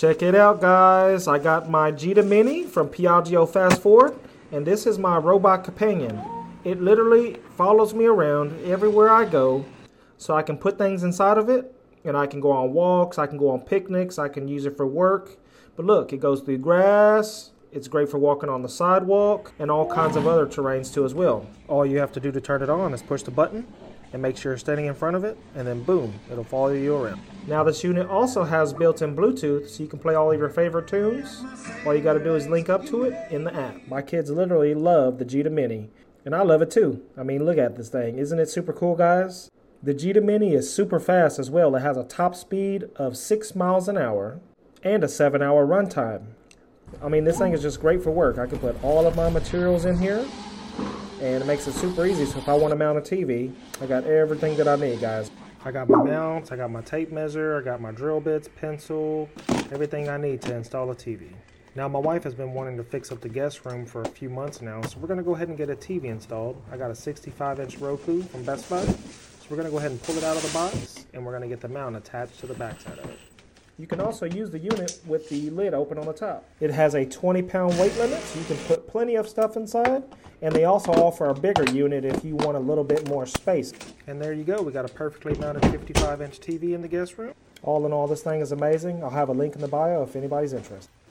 Check it out, guys. I got my Jita Mini from Piaggio Fast Forward, and this is my robot companion. It literally follows me around everywhere I go, so I can put things inside of it, and I can go on walks, I can go on picnics, I can use it for work. But look, it goes through grass, it's great for walking on the sidewalk, and all kinds of other terrains too as well. All you have to do to turn it on is push the button, and make sure you're standing in front of it, and then boom, it'll follow you around. Now this unit also has built-in Bluetooth, so you can play all of your favorite tunes. All you gotta do is link up to it in the app. My kids literally love the Jita Mini, and I love it too. I mean, look at this thing. Isn't it super cool, guys? The Jita Mini is super fast as well. It has a top speed of 6 miles an hour and a 7-hour runtime. I mean, this thing is just great for work. I can put all of my materials in here, and it makes it super easy. So if I want to mount a TV, I got everything that I need, guys. I got my mounts, I got my tape measure, I got my drill bits, pencil, everything I need to install a TV. Now my wife has been wanting to fix up the guest room for a few months now, so we're going to go ahead and get a TV installed. I got a 65-inch Roku from Best Buy, so we're going to go ahead and pull it out of the box, and we're going to get the mount attached to the backside of it. You can also use the unit with the lid open on the top. It has a 20-pound weight limit, so you can put plenty of stuff inside. And they also offer a bigger unit if you want a little bit more space. And there you go. We got a perfectly mounted 55-inch TV in the guest room. All in all, this thing is amazing. I'll have a link in the bio if anybody's interested.